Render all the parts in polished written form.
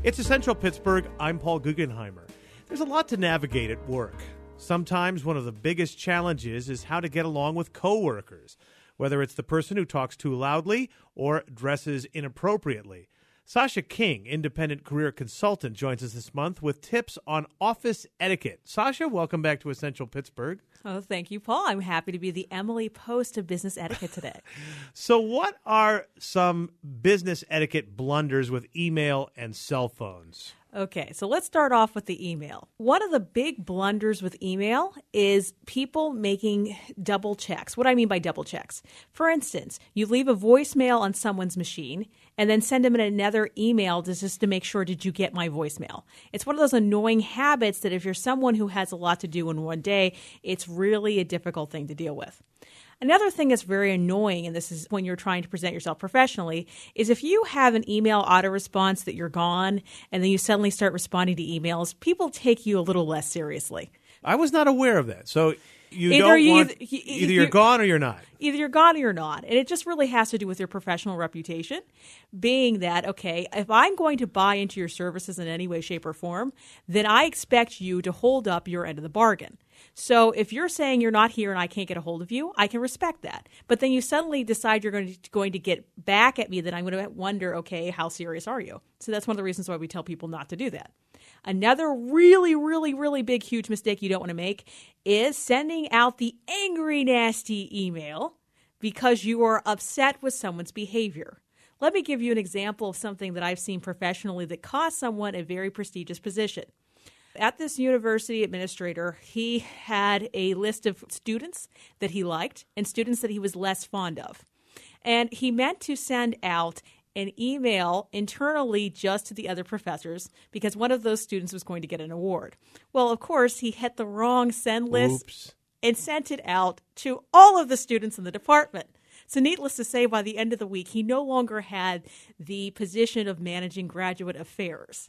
It's Essential Pittsburgh. I'm Paul Guggenheimer. There's a lot to navigate at work. Sometimes one of the biggest challenges is how to get along with coworkers, whether it's the person who talks too loudly or dresses inappropriately. Sasha King, independent career consultant, joins us this month with tips on office etiquette. Sasha, welcome back to Essential Pittsburgh. Oh, thank you, Paul. I'm happy to be the Emily Post of business etiquette today. So what are some business etiquette blunders with email and cell phones? Okay, so let's start off with the email. One of the big blunders with email is people making double checks. What do I mean by double checks? For instance, you leave a voicemail on someone's machine and then send them another email just to make sure, did you get my voicemail? It's one of those annoying habits that if you're someone who has a lot to do in one day, it's really a difficult thing to deal with. Another thing that's very annoying, and this is when you're trying to present yourself professionally, is if you have an email auto response that you're gone and then you suddenly start responding to emails, people take you a little less seriously. I was not aware of that. So Either you're gone or you're not. Either you're gone or you're not. And it just really has to do with your professional reputation, being that, okay, if I'm going to buy into your services in any way, shape, or form, then I expect you to hold up your end of the bargain. So if you're saying you're not here and I can't get a hold of you, I can respect that. But then you suddenly decide you're going to get back at me, then I'm going to wonder, okay, how serious are you? So that's one of the reasons why we tell people not to do that. Another really, really, really big, huge mistake you don't want to make is sending out the angry, nasty email because you are upset with someone's behavior. Let me give you an example of something that I've seen professionally that cost someone a very prestigious position. At this university administrator, he had a list of students that he liked and students that he was less fond of. And he meant to send out an email internally just to the other professors because one of those students was going to get an award. Well, of course, he hit the wrong send list and sent it out to all of the students in the department. So needless to say, by the end of the week, he no longer had the position of managing graduate affairs.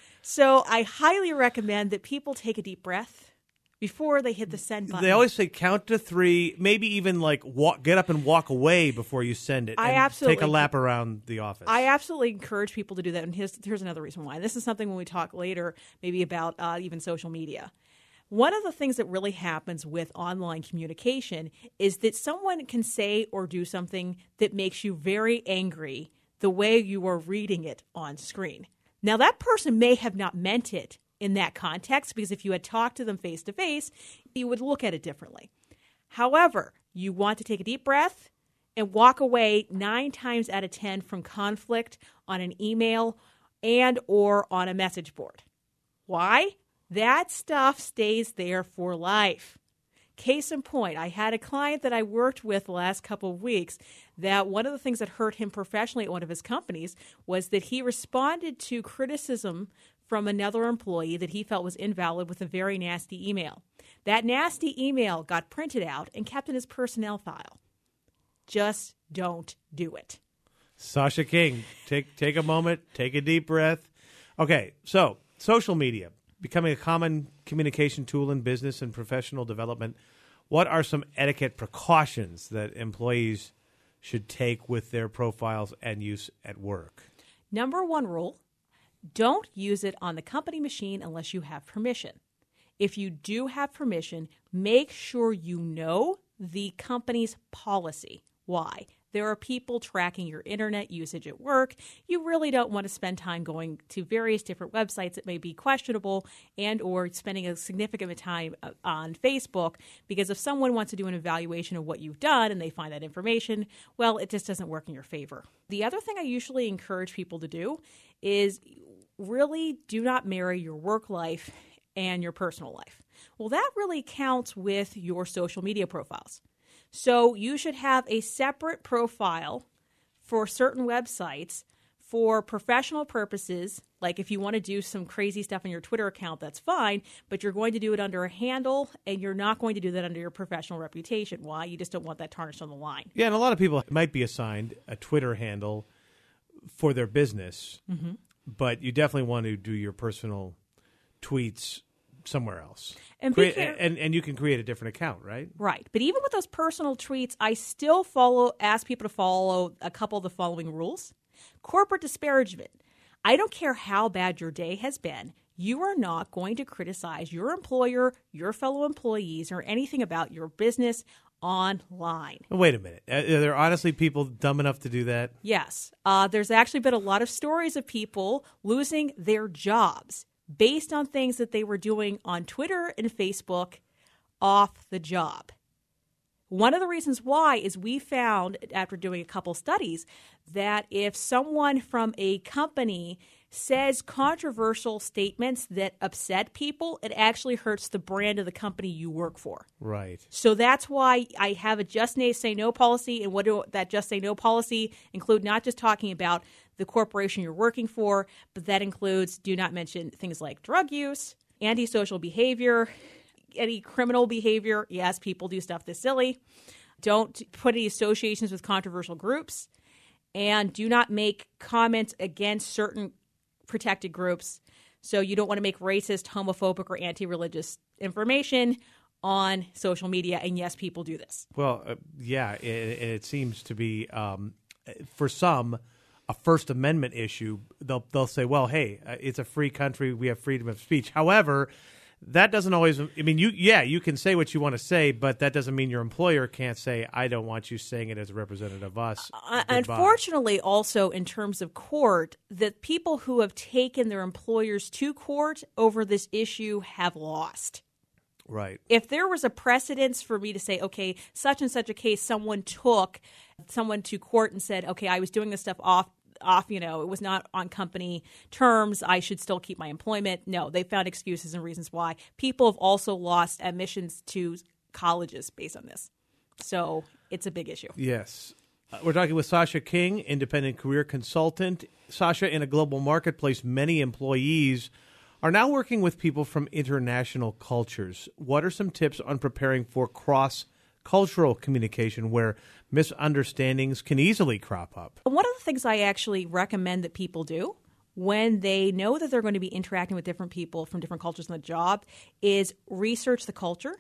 So I highly recommend that people take a deep breath before they hit the send button. They always say count to three, maybe even like get up and walk away before you send it. Take a lap around the office. I absolutely encourage people to do that. And here's another reason why. This is something when we talk later, maybe about even social media. One of the things that really happens with online communication is that someone can say or do something that makes you very angry the way you are reading it on screen. Now, that person may have not meant it in that context because if you had talked to them face to face, you would look at it differently. However, you want to take a deep breath and walk away 9 times out of 10 from conflict on an email and or on a message board. Why? That stuff stays there for life. Case in point, I had a client that I worked with the last couple of weeks that one of the things that hurt him professionally at one of his companies was that he responded to criticism from another employee that he felt was invalid with a very nasty email. That nasty email got printed out and kept in his personnel file. Just don't do it. Sasha King, take a moment, take a deep breath. Okay, so social media becoming a common communication tool in business and professional development. What are some etiquette precautions that employees should take with their profiles and use at work? Number 1 rule, don't use it on the company machine unless you have permission. If you do have permission, make sure you know the company's policy. Why? There are people tracking your internet usage at work. You really don't want to spend time going to various different websites that may be questionable and or spending a significant time on Facebook because if someone wants to do an evaluation of what you've done and they find that information, well, it just doesn't work in your favor. The other thing I usually encourage people to do is really do not marry your work life and your personal life. Well, that really counts with your social media profiles. So you should have a separate profile for certain websites for professional purposes. Like if you want to do some crazy stuff on your Twitter account, that's fine, but you're going to do it under a handle and you're not going to do that under your professional reputation. Why? You just don't want that tarnished on the line. Yeah, and a lot of people might be assigned a Twitter handle for their business, but you definitely want to do your personal tweets somewhere else. And you can create a different account, right? Right. But even with those personal tweets, I still ask people to follow a couple of the following rules. Corporate disparagement. I don't care how bad your day has been. You are not going to criticize your employer, your fellow employees, or anything about your business online. Wait a minute. Are there honestly people dumb enough to do that? Yes. There's actually been a lot of stories of people losing their jobs based on things that they were doing on Twitter and Facebook off the job. One of the reasons why is we found, after doing a couple studies, that if someone from a company says controversial statements that upset people, it actually hurts the brand of the company you work for. Right. So that's why I have a just say no policy. And what do that just say no policy include? Not just talking about the corporation you're working for, but that includes do not mention things like drug use, antisocial behavior, any criminal behavior. Yes, people do stuff this silly. Don't put any associations with controversial groups. And do not make comments against certain protected groups. So you don't want to make racist, homophobic, or anti-religious information on social media. And yes, people do this. Well, yeah, it seems to be, for some, a First Amendment issue. They'll say, well, hey, it's a free country. We have freedom of speech. However, that doesn't always – I mean, you can say what you want to say, but that doesn't mean your employer can't say, I don't want you saying it as a representative of us. Unfortunately, also in terms of court, the people who have taken their employers to court over this issue have lost. Right. If there was a precedence for me to say, okay, such and such a case, someone took someone to court and said, okay, I was doing this stuff off, it was not on company terms. I should still keep my employment. No, they found excuses and reasons why. People have also lost admissions to colleges based on this. So it's a big issue. Yes. We're talking with Sasha King, independent career consultant. Sasha, in a global marketplace, many employees are now working with people from international cultures. What are some tips on preparing for cross-cultural communication where misunderstandings can easily crop up? One of the things I actually recommend that people do when they know that they're going to be interacting with different people from different cultures on the job is research the culture.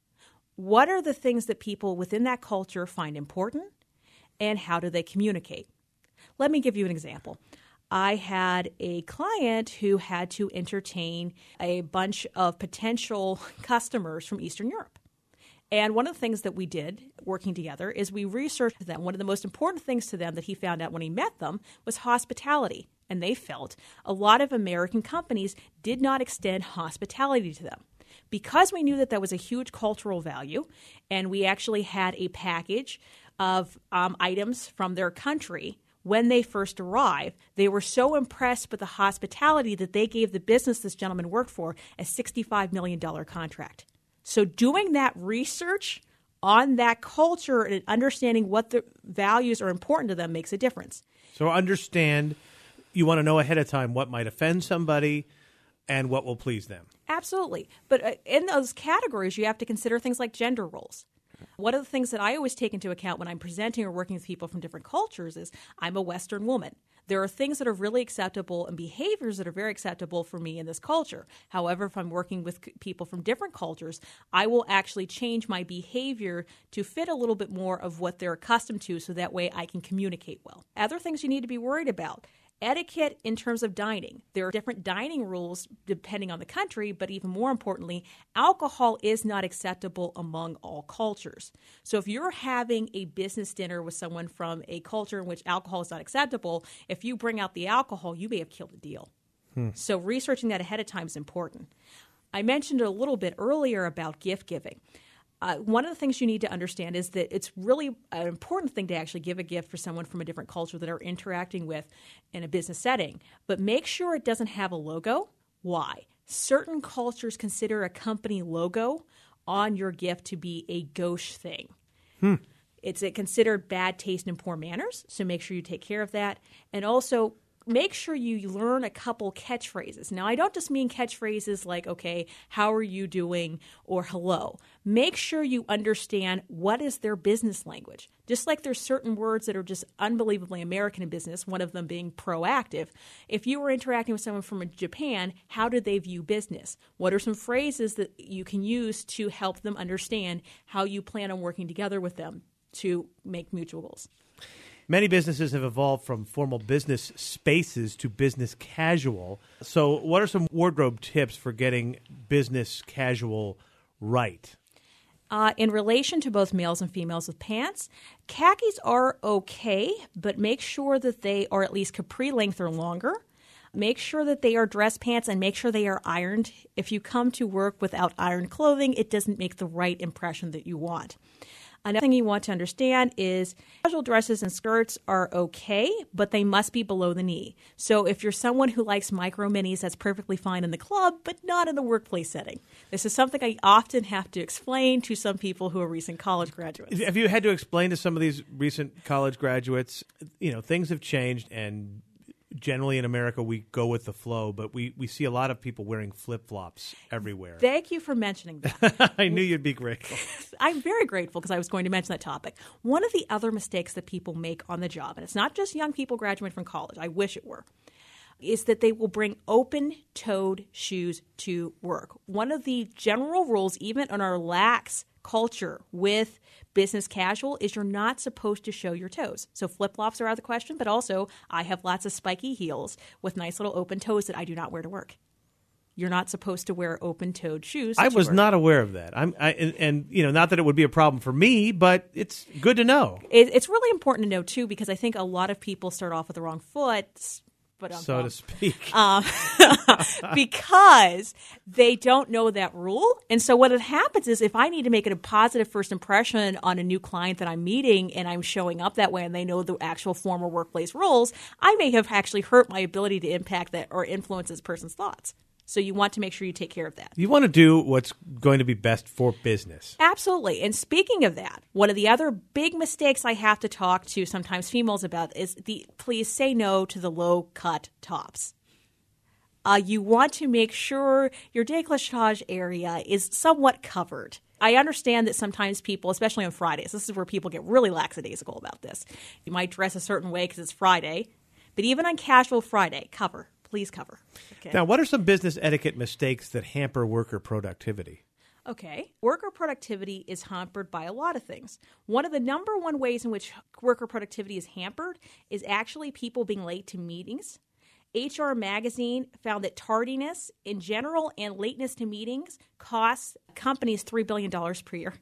What are the things that people within that culture find important, and how do they communicate? Let me give you an example. I had a client who had to entertain a bunch of potential customers from Eastern Europe. And one of the things that we did working together is we researched them. One of the most important things to them that he found out when he met them was hospitality. And they felt a lot of American companies did not extend hospitality to them. Because we knew that that was a huge cultural value, and we actually had a package of items from their country when they first arrived, they were so impressed with the hospitality that they gave the business this gentleman worked for a $65 million contract. So doing that research on that culture and understanding what the values are important to them makes a difference. So understand, you want to know ahead of time what might offend somebody and what will please them. Absolutely. But in those categories, you have to consider things like gender roles. One of the things that I always take into account when I'm presenting or working with people from different cultures is I'm a Western woman. There are things that are really acceptable and behaviors that are very acceptable for me in this culture. However, if I'm working with people from different cultures, I will actually change my behavior to fit a little bit more of what they're accustomed to so that way I can communicate well. Other things you need to be worried about. Etiquette in terms of dining. There are different dining rules depending on the country, but even more importantly, alcohol is not acceptable among all cultures. So if you're having a business dinner with someone from a culture in which alcohol is not acceptable, if you bring out the alcohol, you may have killed the deal. So researching that ahead of time is important. I mentioned a little bit earlier about gift giving. One of the things you need to understand is that it's really an important thing to actually give a gift for someone from a different culture that are interacting with in a business setting. But make sure it doesn't have a logo. Why? Certain cultures consider a company logo on your gift to be a gauche thing. It's considered bad taste and poor manners, so make sure you take care of that. And also, make sure you learn a couple catchphrases. Now, I don't just mean catchphrases like, okay, how are you doing, or hello. Make sure you understand what is their business language. Just like there's certain words that are just unbelievably American in business, one of them being proactive. If you were interacting with someone from Japan, how do they view business? What are some phrases that you can use to help them understand how you plan on working together with them to make mutual goals? Many businesses have evolved from formal business spaces to business casual. So what are some wardrobe tips for getting business casual right? In relation to both males and females with pants, khakis are okay, but make sure that they are at least capri length or longer. Make sure that they are dress pants and make sure they are ironed. If you come to work without ironed clothing, it doesn't make the right impression that you want. Another thing you want to understand is casual dresses and skirts are okay, but they must be below the knee. So if you're someone who likes micro minis, that's perfectly fine in the club, but not in the workplace setting. This is something I often have to explain to some people who are recent college graduates. Have you had to explain to some of these recent college graduates, things have changed, and generally in America we go with the flow, but we see a lot of people wearing flip-flops everywhere. Thank you for mentioning that. I knew you'd be grateful. I'm very grateful because I was going to mention that topic. One of the other mistakes that people make on the job, and it's not just young people graduating from college, I wish it were, is that they will bring open-toed shoes to work. One of the general rules, even in our lax culture with business casual, is you're not supposed to show your toes. So flip-flops are out of the question, but also I have lots of spiky heels with nice little open toes that I do not wear to work. You're not supposed to wear open-toed shoes. I was not aware of that. Not that it would be a problem for me, but it's good to know. It's really important to know, too, because I think a lot of people start off with the wrong foot, so to speak. Because they don't know that rule. And so what happens is if I need to make it a positive first impression on a new client that I'm meeting and I'm showing up that way and they know the actual former workplace rules, I may have actually hurt my ability to impact that or influence this person's thoughts. So you want to make sure you take care of that. You want to do what's going to be best for business. Absolutely. And speaking of that, one of the other big mistakes I have to talk to sometimes females about is please say no to the low-cut tops. You want to make sure your décolletage area is somewhat covered. I understand that sometimes people, especially on Fridays, this is where people get really lackadaisical about this. You might dress a certain way because it's Friday, but even on casual Friday, cover. Please cover. Okay. Now, what are some business etiquette mistakes that hamper worker productivity? Okay. Worker productivity is hampered by a lot of things. One of the number one ways in which worker productivity is hampered is actually people being late to meetings. HR Magazine found that tardiness in general and lateness to meetings costs companies $3 billion per year.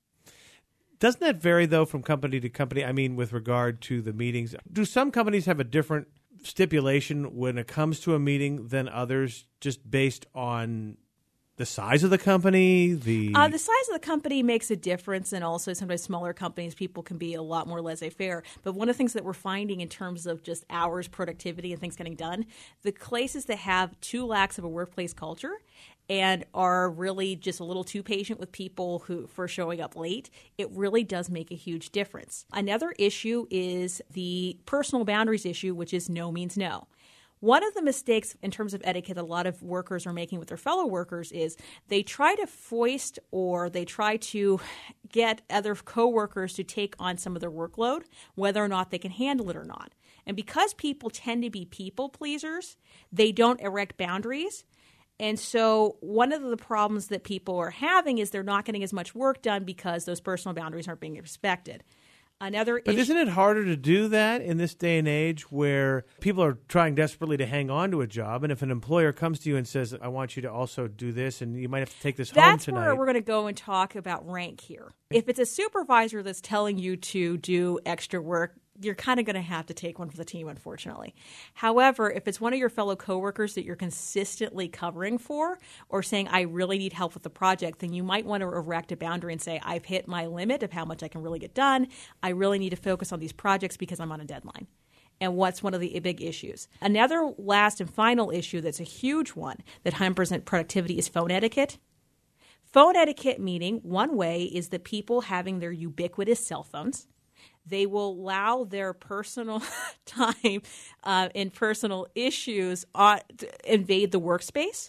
Doesn't that vary, though, from company to company? I mean, with regard to the meetings, do some companies have a different stipulation when it comes to a meeting than others, just based on the size of the company? The size of the company makes a difference, and also sometimes smaller companies, people can be a lot more laissez-faire. But one of the things that we're finding in terms of just hours, productivity, and things getting done, the places that have too lax of a workplace culture and are really just a little too patient with people who for showing up late, it really does make a huge difference. Another issue is the personal boundaries issue, which is no means no. One of the mistakes in terms of etiquette that a lot of workers are making with their fellow workers is they try to foist or they try to get other coworkers to take on some of their workload, whether or not they can handle it or not. And because people tend to be people pleasers, they don't erect boundaries. And so one of the problems that people are having is they're not getting as much work done because those personal boundaries aren't being respected. But isn't it harder to do that in this day and age where people are trying desperately to hang on to a job? And if an employer comes to you and says, I want you to also do this, and you might have to take this home tonight. That's where we're going to go and talk about rank here. If it's a supervisor that's telling you to do extra work, you're kind of going to have to take one for the team, unfortunately. However, if it's one of your fellow coworkers that you're consistently covering for or saying, I really need help with the project, then you might want to erect a boundary and say, I've hit my limit of how much I can really get done. I really need to focus on these projects because I'm on a deadline. And what's one of the big issues? Another last and final issue that's a huge one that hampers productivity is phone etiquette. Phone etiquette meaning one way is that people having their ubiquitous cell phones. They will allow their personal time and personal issues invade the workspace.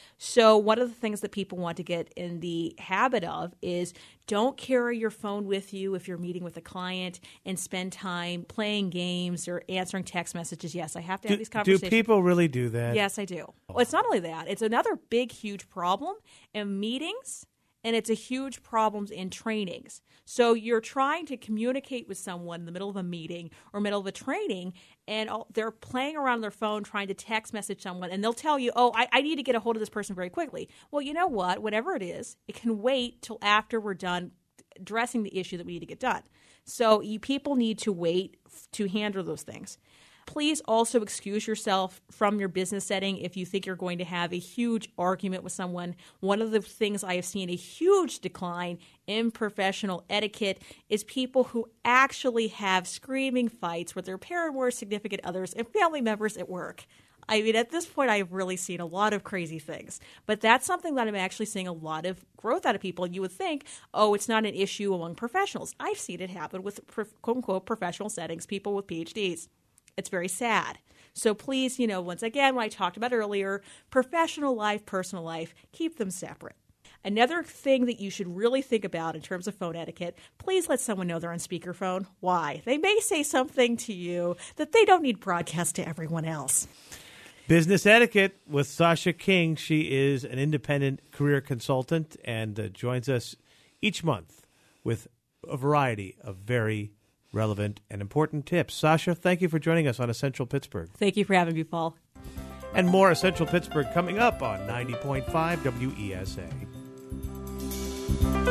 So one of the things that people want to get in the habit of is don't carry your phone with you if you're meeting with a client and spend time playing games or answering text messages. Yes, I have to have these conversations. Do people really do that? Yes, I do. Well, it's not only that. It's another big, huge problem in meetings and it's a huge problem in trainings. So you're trying to communicate with someone in the middle of a meeting or middle of a training, and they're playing around on their phone trying to text message someone, and they'll tell you, oh, I need to get a hold of this person very quickly. Well, you know what? Whatever it is, it can wait till after we're done addressing the issue that we need to get done. So people need to wait to handle those things. Please also excuse yourself from your business setting if you think you're going to have a huge argument with someone. One of the things I have seen a huge decline in professional etiquette is people who actually have screaming fights with their paramours, significant others, and family members at work. I mean, at this point, I've really seen a lot of crazy things. But that's something that I'm actually seeing a lot of growth out of people. You would think, oh, it's not an issue among professionals. I've seen it happen with quote-unquote professional settings, people with PhDs. It's very sad. So please, once again, what I talked about earlier, professional life, personal life, keep them separate. Another thing that you should really think about in terms of phone etiquette, please let someone know they're on speakerphone. Why? They may say something to you that they don't need broadcast to everyone else. Business Etiquette with Sasha King. She is an independent career consultant and joins us each month with a variety of very relevant and important tips. Sasha, thank you for joining us on Essential Pittsburgh. Thank you for having me, Paul. And more Essential Pittsburgh coming up on 90.5 WESA.